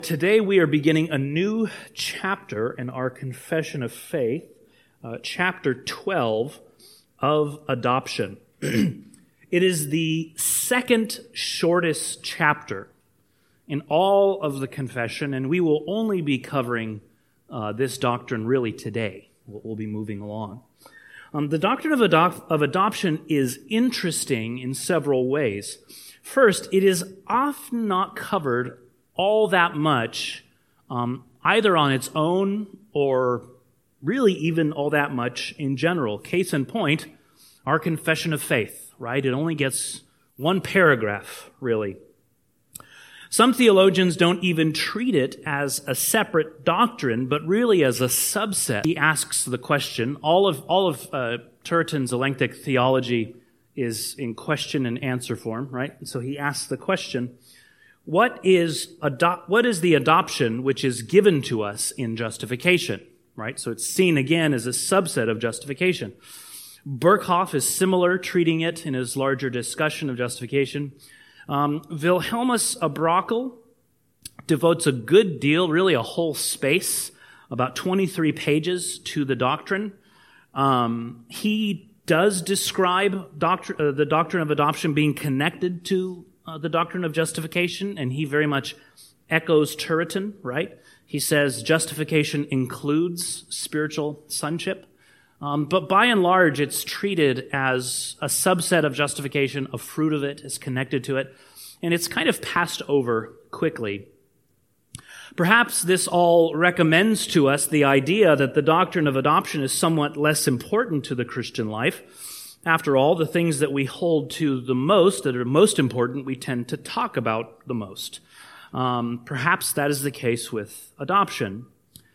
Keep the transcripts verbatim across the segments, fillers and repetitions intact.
Today we are beginning a new chapter in our Confession of Faith, uh, chapter twelve of adoption. It is the second shortest chapter in all of the confession, and we will only be covering uh, this doctrine really today. We'll, we'll be moving along. Um, the doctrine of, adop- of adoption is interesting in several ways. First, it is often not covered all that much, um, either on its own or really even all that much in general. Case in point, our Confession of Faith, right? It only gets one paragraph, really. Some theologians don't even treat it as a separate doctrine, but really as a subset. He asks the question, all of all of uh, Turretin's eclectic theology is in question and answer form, right? And so he asks the question, What is ado- what is the adoption which is given to us in justification, right? So it's seen again as a subset of justification. Berkhoff is similar, treating it in his larger discussion of justification. Um, Wilhelmus Abrakel devotes a good deal, really a whole space, about twenty-three pages to the doctrine. Um, he does describe doctr- uh, the doctrine of adoption being connected to Uh, the doctrine of justification, and he very much echoes Turretin, right? He says justification includes spiritual sonship, um, but by and large, it's treated as a subset of justification. A fruit of it is connected to it, and it's kind of passed over quickly. Perhaps this all recommends to us the idea that the doctrine of adoption is somewhat less important to the Christian life. After all, the things that we hold to the most, that are most important, we tend to talk about the most. Um, perhaps that is the case with adoption.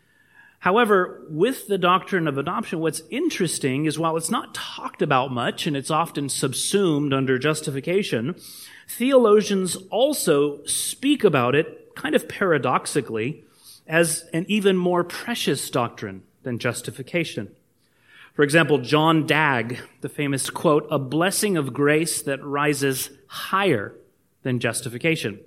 However, with the doctrine of adoption, what's interesting is while it's not talked about much and it's often subsumed under justification, theologians also speak about it kind of paradoxically as an even more precious doctrine than justification. For example, John Dagg, the famous quote, "A blessing of grace that rises higher than justification."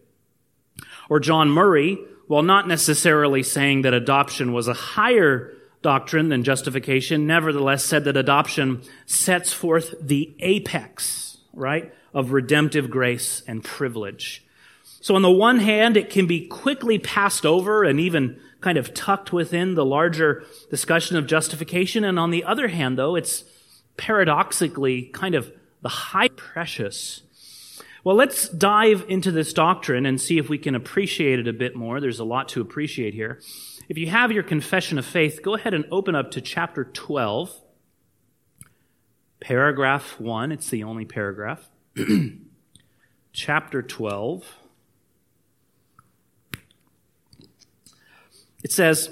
Or John Murray, while not necessarily saying that adoption was a higher doctrine than justification, nevertheless said that adoption sets forth the apex, right, of redemptive grace and privilege. So on the one hand, it can be quickly passed over and even kind of tucked within the larger discussion of justification. And on the other hand, though, it's paradoxically kind of the high precious. Well, let's dive into this doctrine and see if we can appreciate it a bit more. There's a lot to appreciate here. If you have your Confession of Faith, go ahead and open up to chapter twelve, paragraph one. It's the only paragraph. Chapter twelve. It says,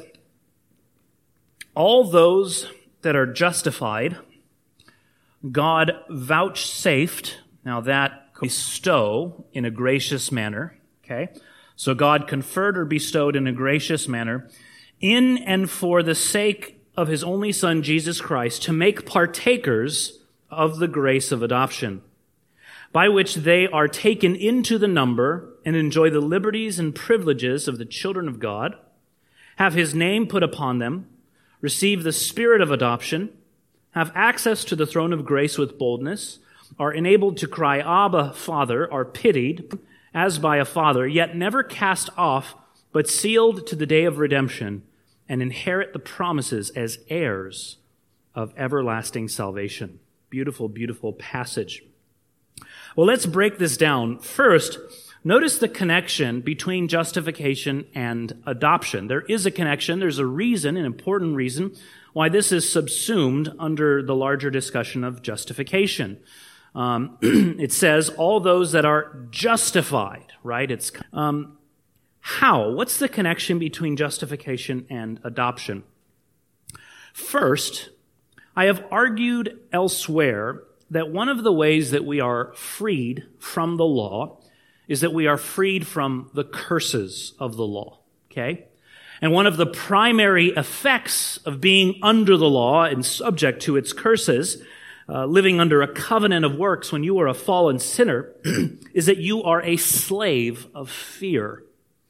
"All those that are justified, God vouchsafed," now that bestow in a gracious manner, okay? So God conferred or bestowed in a gracious manner, in and for the sake of his only Son, Jesus Christ, to make partakers of the grace of adoption, by which they are taken into the number and enjoy the liberties and privileges of the children of God, have his name put upon them, receive the spirit of adoption, have access to the throne of grace with boldness, are enabled to cry, Abba, Father, are pitied as by a father, yet never cast off, but sealed to the day of redemption, and inherit the promises as heirs of everlasting salvation. Beautiful, beautiful passage. Well, let's break this down. First, notice the connection between justification and adoption. There is a connection. There's a reason, an important reason, why this is subsumed under the larger discussion of justification. Um, it says, all those that are justified, right? It's um, how? What's the connection between justification and adoption? First, I have argued elsewhere that one of the ways that we are freed from the law is that we are freed from the curses of the law, okay? And one of the primary effects of being under the law and subject to its curses, uh, living under a covenant of works when you are a fallen sinner, is that you are a slave of fear.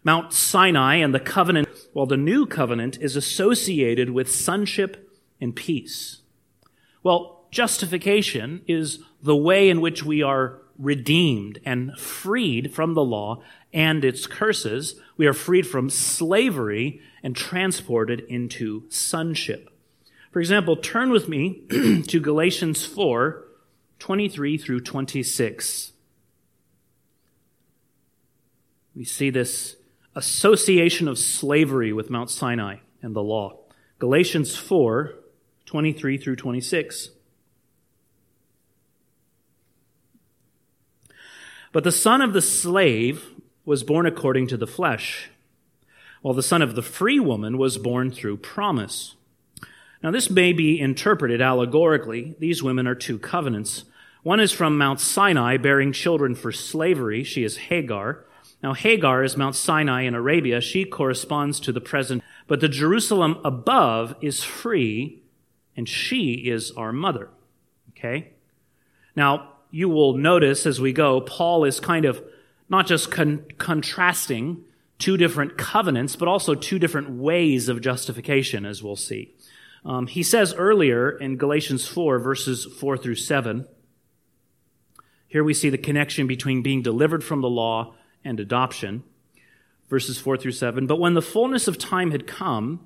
Mount Sinai and the covenant, well, the new covenant is associated with sonship and peace. Well, justification is the way in which we are redeemed and freed from the law and its curses. We are freed from slavery and transported into sonship. For example, turn with me to Galatians four, twenty-three through twenty-six. We see this association of slavery with Mount Sinai and the law. Galatians four, twenty-three through twenty-six. But the son of the slave was born according to the flesh, while the son of the free woman was born through promise. Now this may be interpreted allegorically. These women are two covenants. One is from Mount Sinai, bearing children for slavery. She is Hagar. Now Hagar is Mount Sinai in Arabia. She corresponds to the present. But the Jerusalem above is free, and she is our mother. Okay? Now, you will notice as we go, Paul is kind of not just con- contrasting two different covenants, but also two different ways of justification, as we'll see. Um, he says earlier in Galatians four, verses four through seven, here we see the connection between being delivered from the law and adoption. Verses four through seven, but when the fullness of time had come,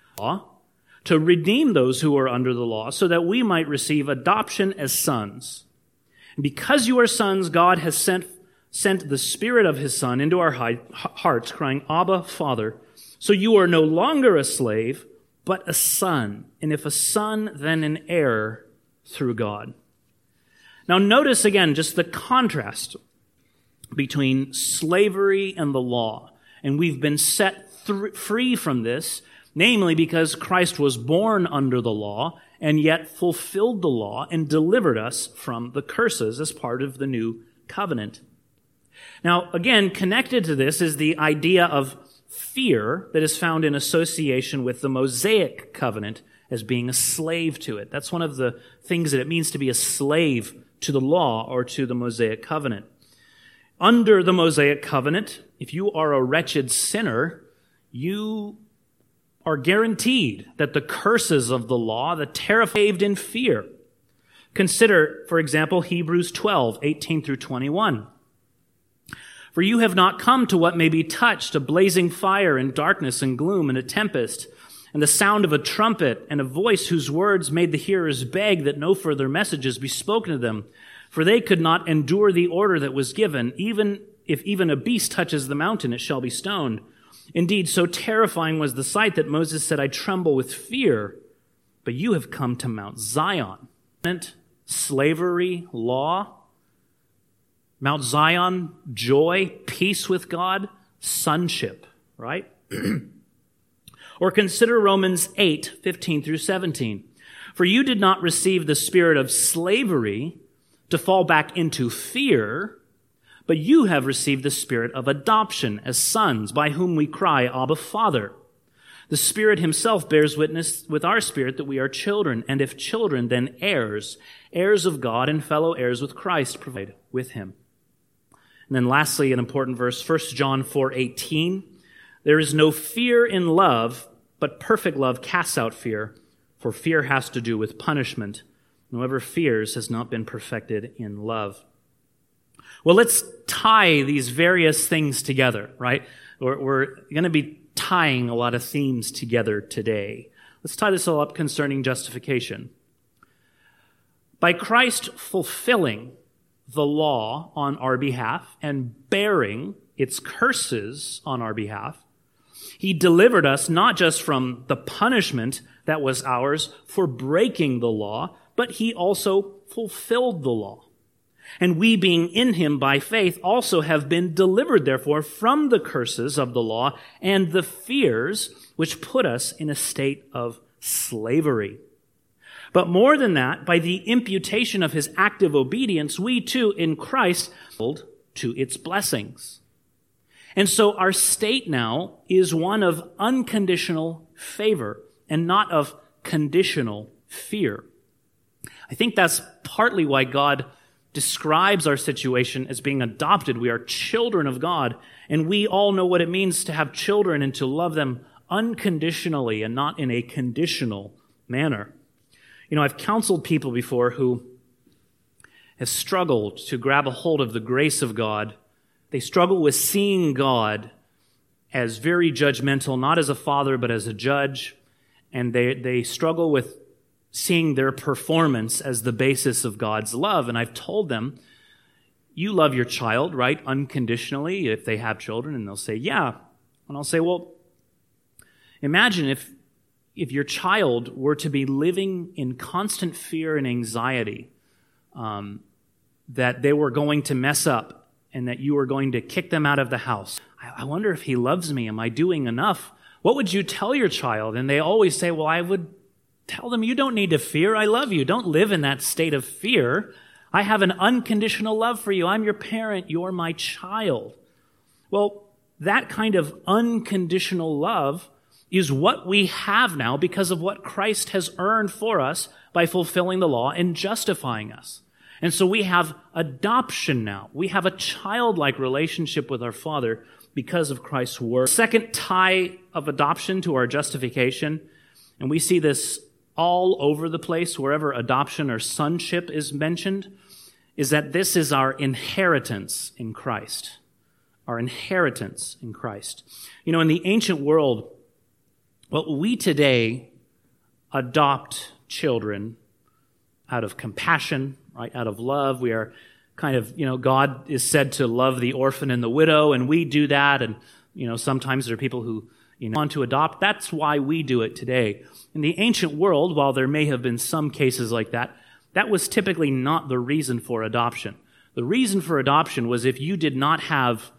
to redeem those who were under the law, so that we might receive adoption as sons. And because you are sons, God has sent, sent the Spirit of His Son into our hearts, crying, Abba, Father. So you are no longer a slave, but a son. And if a son, then an heir through God. Now notice again just the contrast between slavery and the law. And we've been set th- free from this, namely because Christ was born under the law and yet fulfilled the law and delivered us from the curses as part of the new covenant. Now, again, connected to this is the idea of fear that is found in association with the Mosaic covenant as being a slave to it. That's one of the things that it means to be a slave to the law or to the Mosaic covenant. Under the Mosaic covenant, if you are a wretched sinner, you are guaranteed that the curses of the law, the terrified in fear. Consider, for example, Hebrews twelve, eighteen through twenty-one. For you have not come to what may be touched, a blazing fire and darkness and gloom and a tempest, and the sound of a trumpet and a voice whose words made the hearers beg that no further messages be spoken to them. For they could not endure the order that was given. Even if even a beast touches the mountain, it shall be stoned. Indeed, so terrifying was the sight that Moses said, I tremble with fear. But you have come to Mount Zion. Slavery, law. Mount Zion, joy, peace with God, sonship, right? Or consider Romans eight, fifteen through seventeen. For you did not receive the spirit of slavery to fall back into fear, but you have received the spirit of adoption as sons, by whom we cry, Abba, Father. The Spirit Himself bears witness with our spirit that we are children, and if children, then heirs, heirs of God and fellow heirs with Christ, provided with Him. And then lastly, an important verse, First John four eighteen. There is no fear in love, but perfect love casts out fear, for fear has to do with punishment. Whoever fears has not been perfected in love. Well, let's tie these various things together, right? We're, we're going to be tying a lot of themes together today. Let's tie this all up concerning justification. By Christ fulfilling the law on our behalf and bearing its curses on our behalf, He delivered us not just from the punishment that was ours for breaking the law, but He also fulfilled the law. And we, being in Him by faith, also have been delivered, therefore, from the curses of the law and the fears which put us in a state of slavery. But more than that, by the imputation of His active obedience, we too, in Christ, hold to its blessings. And so our state now is one of unconditional favor and not of conditional fear. I think that's partly why God describes our situation as being adopted. We are children of God, and we all know what it means to have children and to love them unconditionally and not in a conditional manner. You know, I've counseled people before who have struggled to grab a hold of the grace of God. They struggle with seeing God as very judgmental, not as a father, but as a judge. And they, they struggle with seeing their performance as the basis of God's love. And I've told them, you love your child, right, unconditionally, if they have children. And they'll say, yeah. And I'll say, well, imagine if, if your child were to be living in constant fear and anxiety um, that they were going to mess up and that you were going to kick them out of the house. I, I wonder if he loves me. Am I doing enough? What would you tell your child? And they always say, well, I would tell them, you don't need to fear. I love you. Don't live in that state of fear. I have an unconditional love for you. I'm your parent. You're my child. Well, that kind of unconditional love is what we have now because of what Christ has earned for us by fulfilling the law and justifying us. And so we have adoption now. We have a childlike relationship with our Father because of Christ's work. Second tie of adoption to our justification, and we see this all over the place wherever adoption or sonship is mentioned, is that this is our inheritance in Christ. Our inheritance in Christ. You know, in the ancient world, well, we today adopt children out of compassion, right? Out of love. We are kind of, you know, God is said to love the orphan and the widow, and we do that. And, you know, sometimes there are people who, you know, want to adopt. That's why we do it today. In the ancient world, while there may have been some cases like that, that was typically not the reason for adoption. The reason for adoption was if you did not have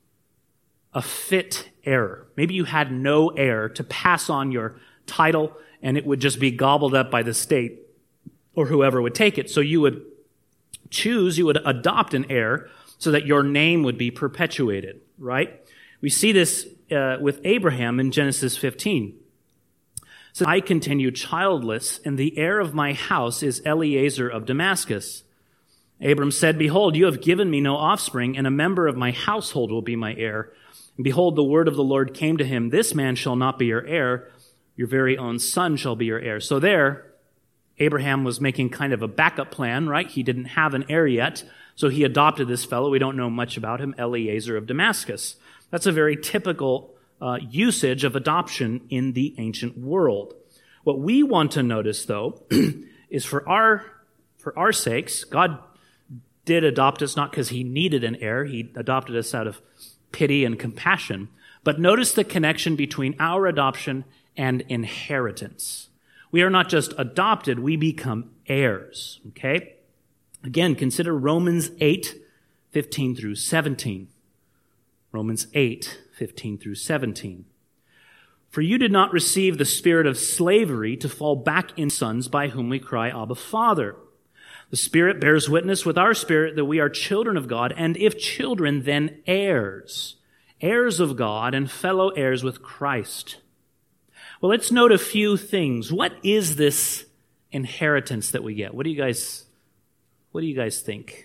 a fit heir. Maybe you had no heir to pass on your title, and it would just be gobbled up by the state or whoever would take it. So you would choose, you would adopt an heir so that your name would be perpetuated, right? We see this uh, with Abraham in Genesis fifteen. So I continue childless, and the heir of my house is Eliezer of Damascus. Abram said, behold, you have given me no offspring, and a member of my household will be my heir. And behold, the word of the Lord came to him, this man shall not be your heir, your very own son shall be your heir. So there, Abraham was making kind of a backup plan, right? He didn't have an heir yet, so he adopted this fellow. We don't know much about him, Eliezer of Damascus. That's a very typical uh, usage of adoption in the ancient world. What we want to notice, though, is for our for our sakes, God did adopt us not because he needed an heir. He adopted us out of pity and compassion. But notice the connection between our adoption and inheritance. We are not just adopted, we become heirs, okay? Again, consider Romans eight, fifteen through seventeen. Romans eight, fifteen through seventeen. For you did not receive the spirit of slavery to fall back in sons by whom we cry, Abba, Father. The Spirit bears witness with our spirit that we are children of God, and if children, then heirs, heirs of God and fellow heirs with Christ. Well, let's note a few things. What is this inheritance that we get? What do you guys, what do you guys think?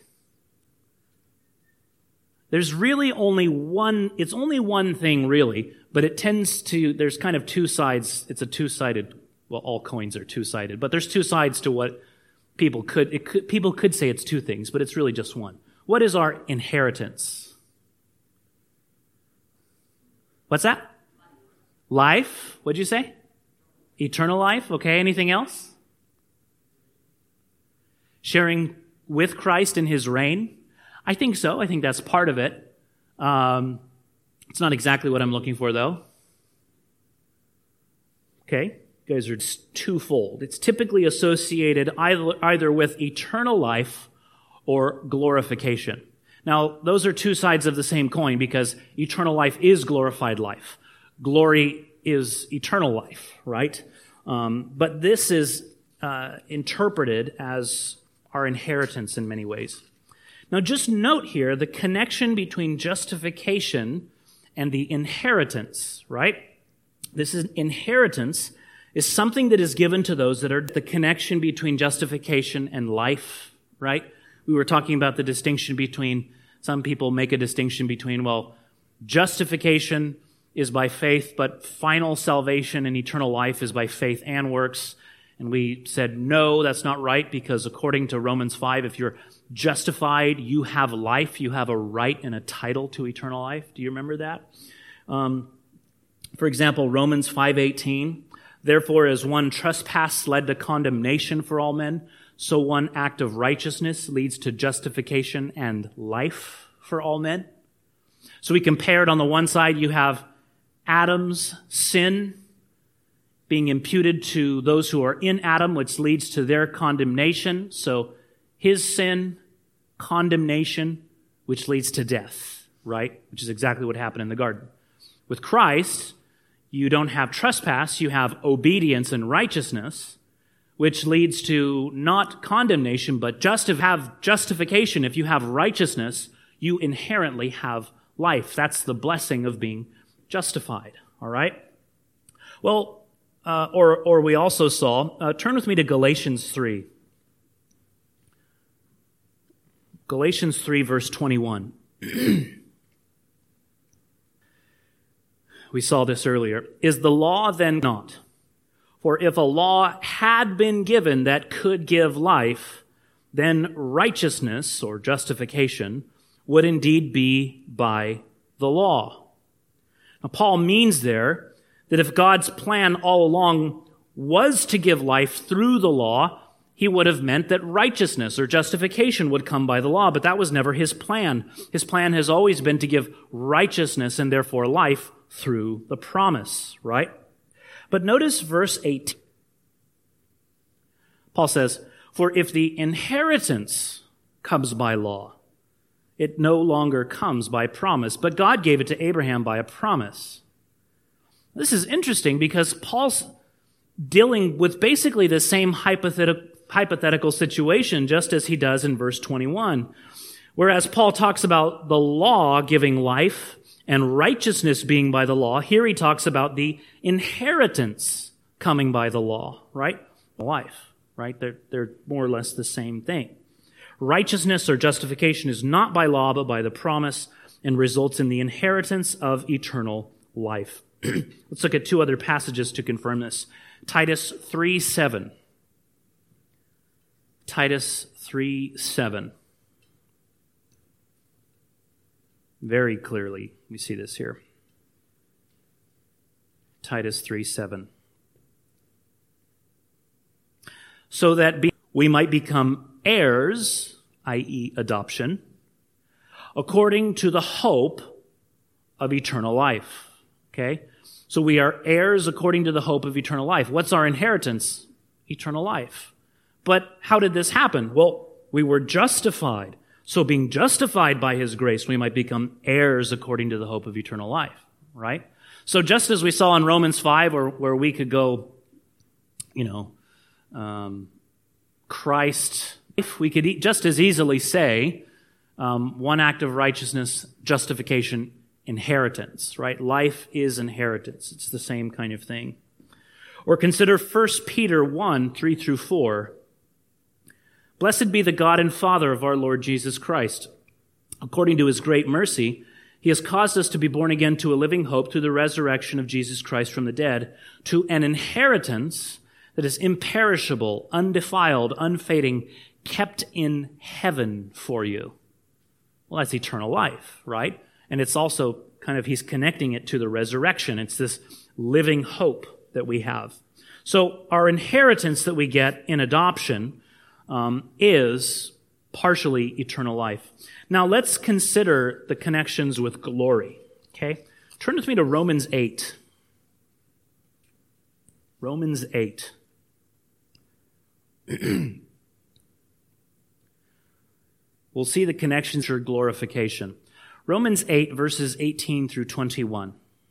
There's really only one, it's only one thing really, but it tends to, there's kind of two sides. It's a two-sided, well, all coins are two-sided, but there's two sides to what people could, it could, people could say it's two things, but it's really just one. What is our inheritance? What's that? Life. What'd you say? Eternal life. Okay, anything else? Sharing with Christ in his reign. I think so. I think that's part of it. Um, it's not exactly what I'm looking for, though. Okay, you guys are twofold. It's typically associated either, either with eternal life or glorification. Now, those are two sides of the same coin because eternal life is glorified life. Glory is eternal life, right? Um, but this is uh, interpreted as our inheritance in many ways. Now, just note here the connection between justification and the inheritance, right? This is inheritance is something that is given to those that are the connection between justification and life, right? we were talking about the distinction between, some people make a distinction between, well, justification is by faith, but final salvation and eternal life is by faith and works. And we said, no, that's not right, because according to Romans five, if you're justified, you have life, you have a right and a title to eternal life. Do you remember that? Um, for example, Romans five eighteen, therefore as one trespass led to condemnation for all men, so one act of righteousness leads to justification and life for all men. So we compared, on the one side, you have Adam's sin being imputed to those who are in Adam, which leads to their condemnation. So his sin, condemnation, which leads to death, right? Which is exactly what happened in the garden. With Christ, you don't have trespass, you have obedience and righteousness, which leads to not condemnation, but just to have justification. If you have righteousness, you inherently have life. That's the blessing of being justified, all right? Well, uh, or or we also saw, uh, turn with me to Galatians three. Galatians three, verse twenty-one. We saw this earlier. Is the law then not? For if a law had been given that could give life, then righteousness, or justification, would indeed be by the law. Now, Paul means there that if God's plan all along was to give life through the law, he would have meant that righteousness or justification would come by the law, but that was never his plan. His plan has always been to give righteousness and therefore life through the promise, right? But notice verse eight. Paul says, for if the inheritance comes by law, it no longer comes by promise, but God gave it to Abraham by a promise. This is interesting because Paul's dealing with basically the same hypothetical, hypothetical situation just as he does in verse twenty-one. Whereas Paul talks about the law giving life and righteousness being by the law, here he talks about the inheritance coming by the law, right? Life, right? They're, they're more or less the same thing. Righteousness or justification is not by law, but by the promise, and results in the inheritance of eternal life. Let's look at two other passages to confirm this. Titus three seven. Titus three seven. Very clearly, we see this here. Titus three seven. So that be, we might become heirs, that is adoption, according to the hope of eternal life. Okay? So we are heirs according to the hope of eternal life. What's our inheritance? Eternal life. But how did this happen? Well, we were justified. So being justified by his grace, we might become heirs according to the hope of eternal life, right? So just as we saw in Romans five, where, where we could go, you know, um, Christ, if we could just as easily say, um, one act of righteousness, justification, inheritance, right? Life is inheritance. It's the same kind of thing. Or consider First Peter one, three through four. Blessed be the God and Father of our Lord Jesus Christ. According to his great mercy, he has caused us to be born again to a living hope through the resurrection of Jesus Christ from the dead, to an inheritance that is imperishable, undefiled, unfading, kept in heaven for you. Well, that's eternal life, right? And it's also kind of, he's connecting it to the resurrection. It's this living hope that we have. So our inheritance that we get in adoption um, is partially eternal life. Now let's consider the connections with glory, okay? Turn with me to Romans eight. Romans eight. We'll see the connections for glorification. Romans eight, verses eighteen through twenty-one.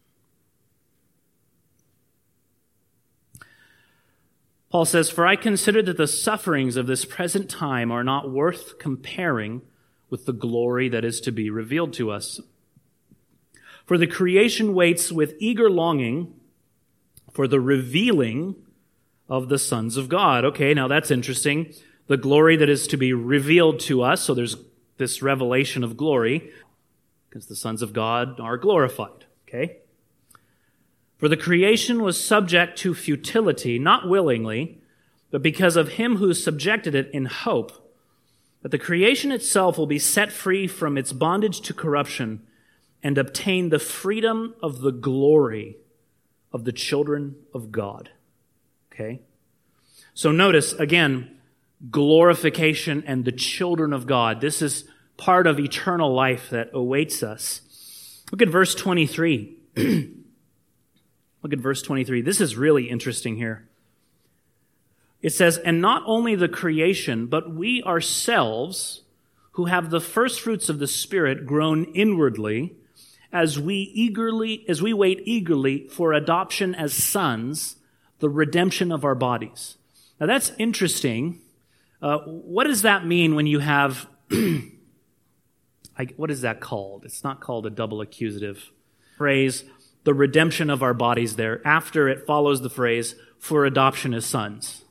Paul says, "For I consider that the sufferings of this present time are not worth comparing with the glory that is to be revealed to us. For the creation waits with eager longing for the revealing of the sons of God." Okay, now that's interesting. the glory that is to be revealed to us. So there's this revelation of glory, because the sons of God are glorified. Okay? For the creation was subject to futility, not willingly, but because of him who subjected it in hope, that the creation itself will be set free from its bondage to corruption and obtain the freedom of the glory of the children of God. Okay? So notice, again, glorification and the children of God. This is part of eternal life that awaits us. Look at verse twenty-three. Look at verse twenty-three. This is really interesting here. It says, "And not only the creation, but we ourselves, who have the first fruits of the Spirit, groan inwardly, as we eagerly, as we wait eagerly for adoption as sons, the redemption of our bodies." Now that's interesting. Uh, what does that mean when you have, I, what is that called? It's not called a double accusative phrase, the redemption of our bodies there. After it follows the phrase, for adoption as sons.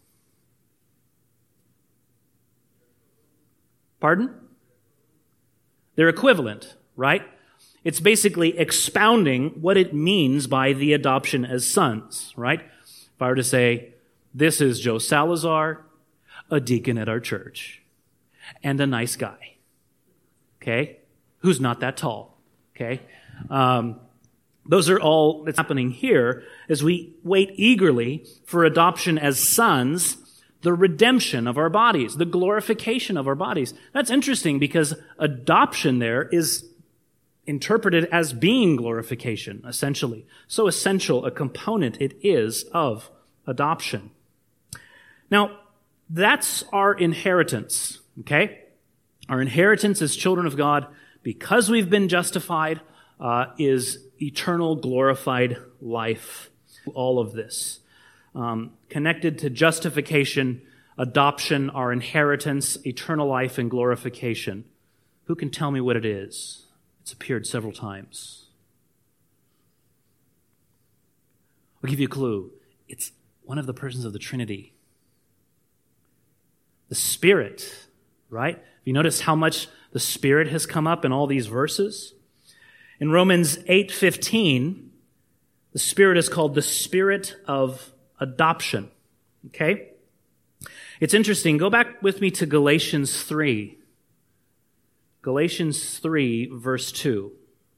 Pardon? They're equivalent, right? It's basically expounding what it means by the adoption as sons, right? If I were to say, this is Joe Salazar, a deacon at our church, and a nice guy, okay, who's not that tall, okay? Um, those are all that's happening here as we wait eagerly for adoption as sons, the redemption of our bodies, the glorification of our bodies. That's interesting because adoption there is interpreted as being glorification, essentially. So essential a component it is of adoption. Now, that's our inheritance, okay? Our inheritance as children of God, because we've been justified, uh, is eternal glorified life. All of this. Um, connected to justification, adoption, our inheritance, eternal life, and glorification. Who can tell me what it is? It's appeared several times. I'll give you a clue. It's one of the persons of the Trinity. The Spirit, right? Have you noticed how much the Spirit has come up in all these verses? In Romans eight fifteen, the Spirit is called the Spirit of adoption. Okay? It's interesting. Go back with me to Galatians three. Galatians three, verse two.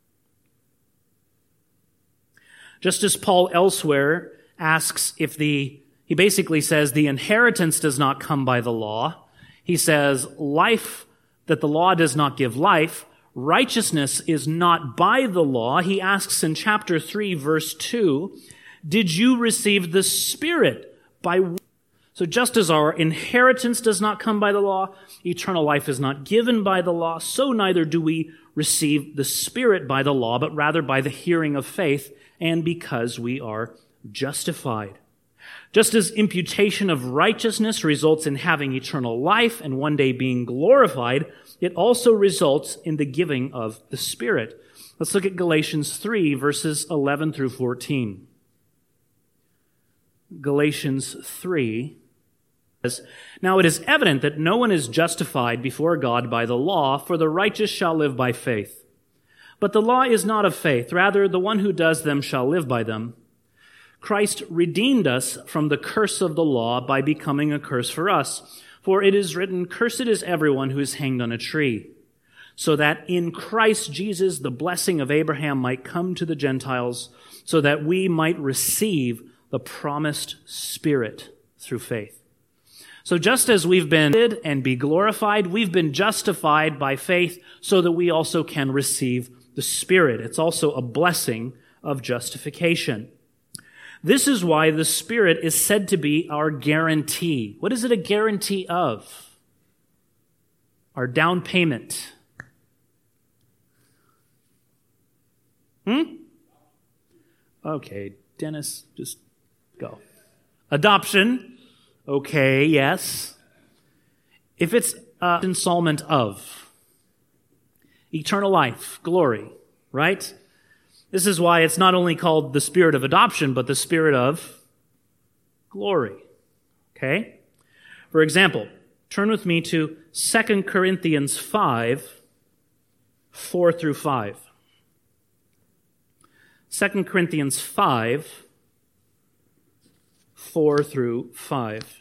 Just as Paul elsewhere asks if the, he basically says the inheritance does not come by the law. He says life, that the law does not give life. Righteousness is not by the law. He asks in chapter three, verse two, did you receive the Spirit by? So just as our inheritance does not come by the law, eternal life is not given by the law, so neither do we receive the Spirit by the law, but rather by the hearing of faith, and because we are justified. Just as imputation of righteousness results in having eternal life and one day being glorified, it also results in the giving of the Spirit. Let's look at Galatians three, verses eleven through fourteen. Galatians three says, "Now it is evident that no one is justified before God by the law, for the righteous shall live by faith. But the law is not of faith, rather the one who does them shall live by them. Christ redeemed us from the curse of the law by becoming a curse for us. For it is written, 'Cursed is everyone who is hanged on a tree,' so that in Christ Jesus the blessing of Abraham might come to the Gentiles, so that we might receive the promised Spirit through faith." So just as we've been and be glorified, we've been justified by faith so that we also can receive the Spirit. It's also a blessing of justification. This is why the Spirit is said to be our guarantee. What is it a guarantee of? Our down payment. Hmm? Okay, Dennis, just go. Adoption. Okay, yes. If it's uh, installment of eternal life, glory, right? This is why it's not only called the Spirit of adoption, but the Spirit of glory. Okay? For example, Turn with me to Second Corinthians five, four through five. Second Corinthians five, four through five.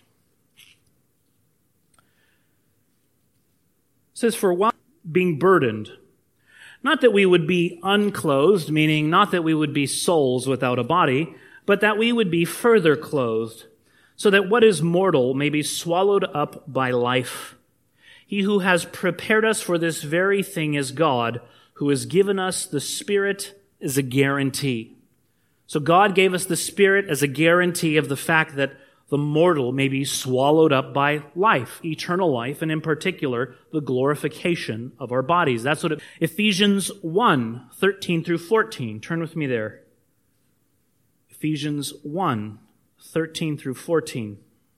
It says, "For while being burdened, not that we would be unclothed," meaning not that we would be souls without a body, but that we would be further clothed, so that what is mortal may be swallowed up by life. He who has prepared us for this very thing is God, who has given us the Spirit as a guarantee. So God gave us the Spirit as a guarantee of the fact that the mortal may be swallowed up by life, eternal life, and in particular, the glorification of our bodies. That's what it, Ephesians one, thirteen through fourteen. Turn with me there. Ephesians one, thirteen through fourteen.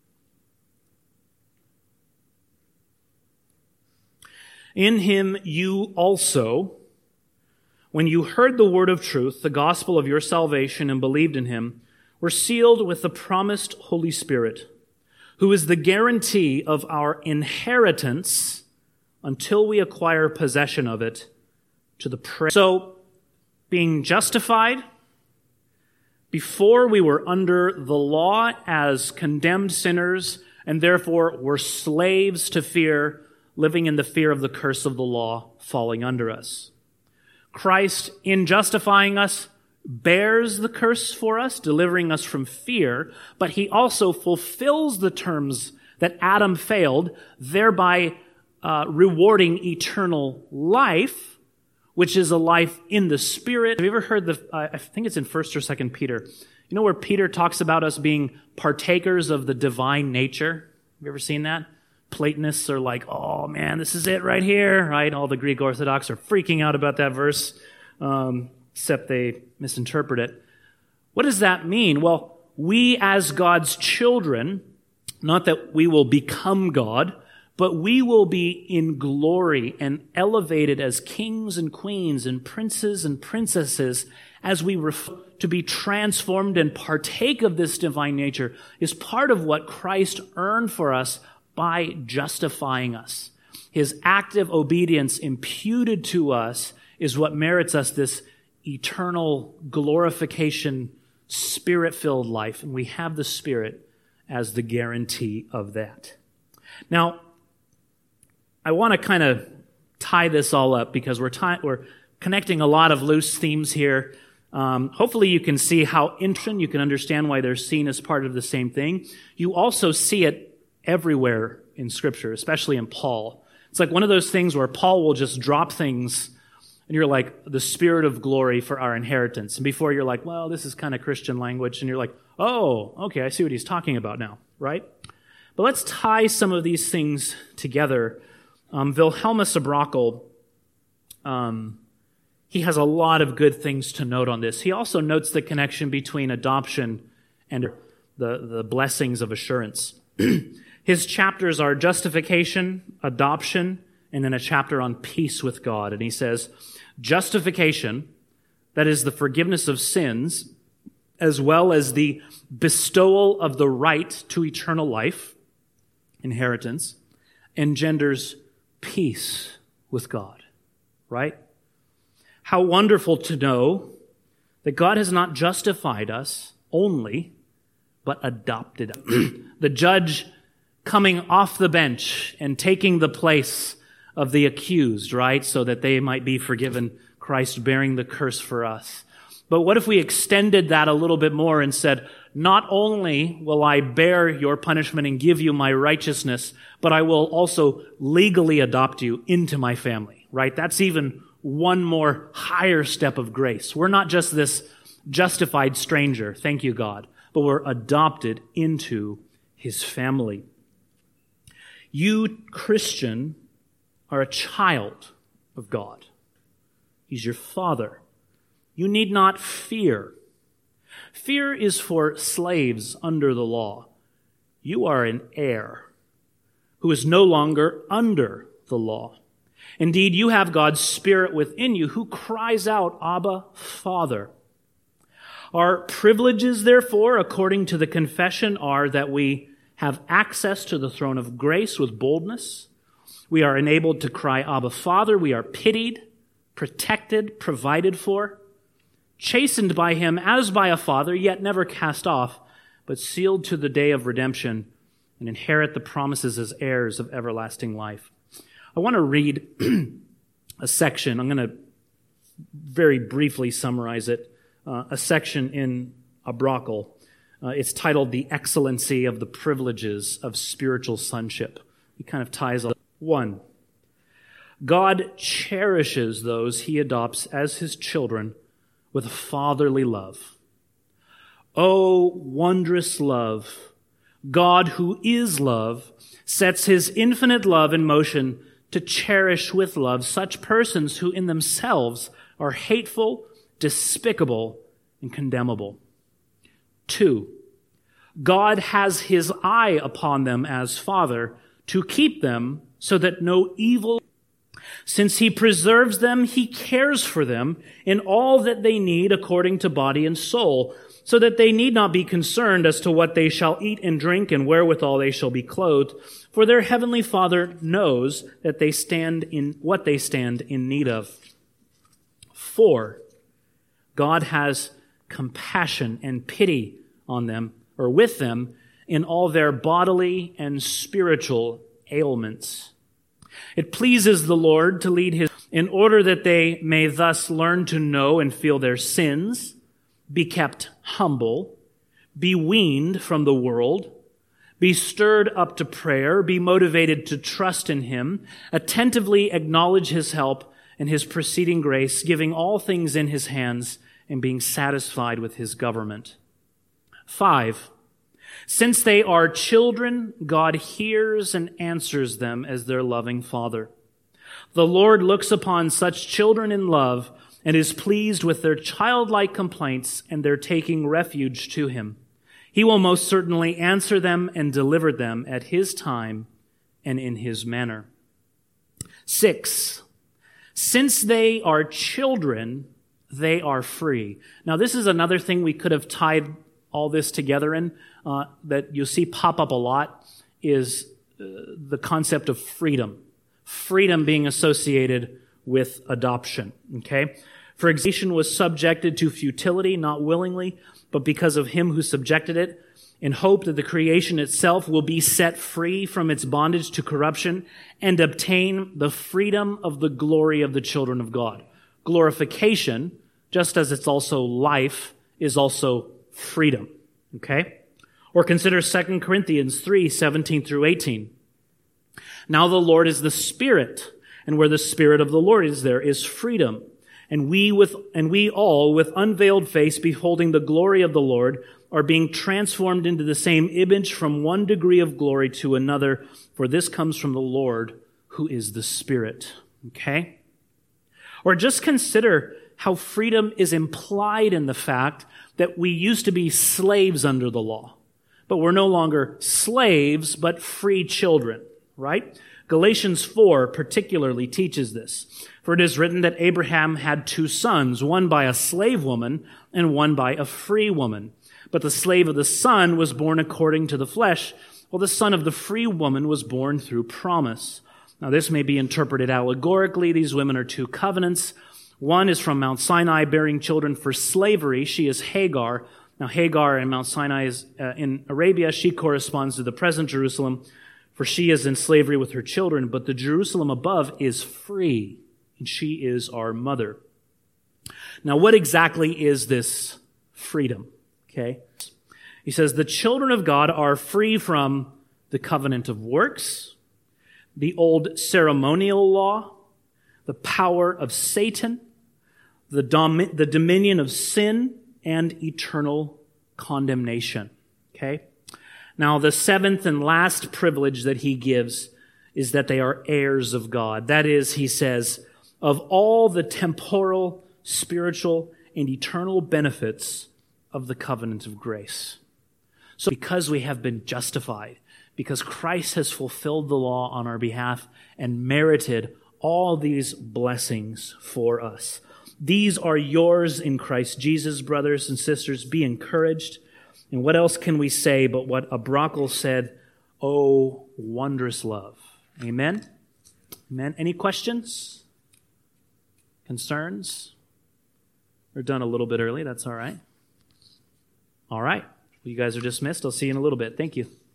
"In him you also, when you heard the word of truth, the gospel of your salvation, and believed in him, were sealed with the promised Holy Spirit, who is the guarantee of our inheritance until we acquire possession of it to the praise." So, being justified, before we were under the law as condemned sinners, and therefore were slaves to fear, living in the fear of the curse of the law falling under us. Christ, in justifying us, bears the curse for us, delivering us from fear, but he also fulfills the terms that Adam failed, thereby uh, rewarding eternal life, which is a life in the Spirit. Have you ever heard the, uh, I think it's in First or Second Peter, you know where Peter talks about us being partakers of the divine nature? Have you ever seen that? Platonists are like, oh man, this is it right here, right? All the Greek Orthodox are freaking out about that verse. Um, except they misinterpret it. What does that mean? Well, we as God's children, not that we will become God, but we will be in glory and elevated as kings and queens and princes and princesses as we ref- to be transformed and partake of this divine nature is part of what Christ earned for us by justifying us. His active obedience imputed to us is what merits us this eternal glorification, Spirit-filled life, and we have the Spirit as the guarantee of that. Now, I want to kind of tie this all up because we're tie- we're connecting a lot of loose themes here. Um, hopefully you can see how interesting, you can understand why they're seen as part of the same thing. You also see it everywhere in Scripture, especially in Paul. It's like one of those things where Paul will just drop things and you're like, the Spirit of glory for our inheritance. And before you're like, well, this is kind of Christian language. And you're like, oh, okay, I see what he's talking about now, right? But let's tie some of these things together. Um, Wilhelmus Abrakel, um, he has a lot of good things to note on this. He also notes the connection between adoption and the, the blessings of assurance. His chapters are justification, adoption, and then a chapter on peace with God. And he says, justification, that is the forgiveness of sins, as well as the bestowal of the right to eternal life, inheritance, engenders peace with God, right? How wonderful to know that God has not justified us only, but adopted us. The judge coming off the bench and taking the place of the accused, right? So that they might be forgiven, Christ bearing the curse for us. But what if we extended that a little bit more and said, not only will I bear your punishment and give you my righteousness, but I will also legally adopt you into my family, right? That's even one more higher step of grace. We're not just this justified stranger, thank you, God, but we're adopted into his family. You, Christian, are a child of God. He's your Father. You need not fear. Fear is for slaves under the law. You are an heir who is no longer under the law. Indeed, you have God's Spirit within you who cries out, Abba, Father. Our privileges, therefore, according to the confession, are that we have access to the throne of grace with boldness. We are enabled to cry, Abba, Father. We are pitied, protected, provided for, chastened by him as by a father, yet never cast off, but sealed to the day of redemption, and inherit the promises as heirs of everlasting life. I want to read a section. I'm going to very briefly summarize it. Uh, a section in Abrakel. Uh, it's titled The Excellency of the Privileges of Spiritual Sonship. It kind of ties all. One, God cherishes those he adopts as his children with a fatherly love. Oh, wondrous love! God, who is love, sets his infinite love in motion to cherish with love such persons who in themselves are hateful, despicable, and condemnable. Two, God has his eye upon them as Father to keep them so that no evil. Since he preserves them, he cares for them in all that they need according to body and soul, so that they need not be concerned as to what they shall eat and drink and wherewithal they shall be clothed. For their heavenly Father knows that they stand in what they stand in need of. Four, God has compassion and pity on them, or with them, in all their bodily and spiritual ailments. It pleases the Lord to lead his, in order that they may thus learn to know and feel their sins, be kept humble, be weaned from the world, be stirred up to prayer, be motivated to trust in him, attentively acknowledge his help and his preceding grace, giving all things in his hands and being satisfied with his government. Five, since they are children, God hears and answers them as their loving Father. The Lord looks upon such children in love and is pleased with their childlike complaints and their taking refuge to him. He will most certainly answer them and deliver them at his time and in his manner. Six, since they are children, they are free. Now, this is another thing we could have tied all this together in, uh, that you'll see pop up a lot, is uh, the concept of freedom. Freedom being associated with adoption, okay? For example, was subjected to futility, not willingly, but because of him who subjected it, in hope that the creation itself will be set free from its bondage to corruption and obtain the freedom of the glory of the children of God. Glorification, just as it's also life, is also freedom, okay? Or consider Second Corinthians three, seventeen through eighteen. Now the Lord is the Spirit, and where the Spirit of the Lord is, there is freedom. And we with, and we all, with unveiled face, beholding the glory of the Lord, are being transformed into the same image from one degree of glory to another, for this comes from the Lord, who is the Spirit. Okay? Or just consider how freedom is implied in the fact that we used to be slaves under the law, but we're no longer slaves, but free children, right? Galatians four particularly teaches this. For it is written that Abraham had two sons, one by a slave woman and one by a free woman. But the slave of the son was born according to the flesh, while the son of the free woman was born through promise. Now this may be interpreted allegorically. These women are two covenants. One is from Mount Sinai, bearing children for slavery. She is Hagar. Now Hagar in Mount Sinai is uh, in Arabia. She corresponds to the present Jerusalem, for she is in slavery with her children. But the Jerusalem above is free, and she is our mother. Now, what exactly is this freedom? Okay. He says, the children of God are free from the covenant of works, the old ceremonial law, the power of Satan, the, dom- the dominion of sin, and eternal condemnation. Okay. Now, the seventh and last privilege that he gives is that they are heirs of God. That is, he says, of all the temporal, spiritual, and eternal benefits of the covenant of grace. So because we have been justified, because Christ has fulfilled the law on our behalf and merited all these blessings for us. These are yours in Christ Jesus, brothers and sisters. Be encouraged. And what else can we say but what Abrakel said Oh, wondrous love. Amen? Amen. Any questions? Concerns? We're done a little bit early. That's all right. All right. You guys are dismissed. I'll see you in a little bit. Thank you.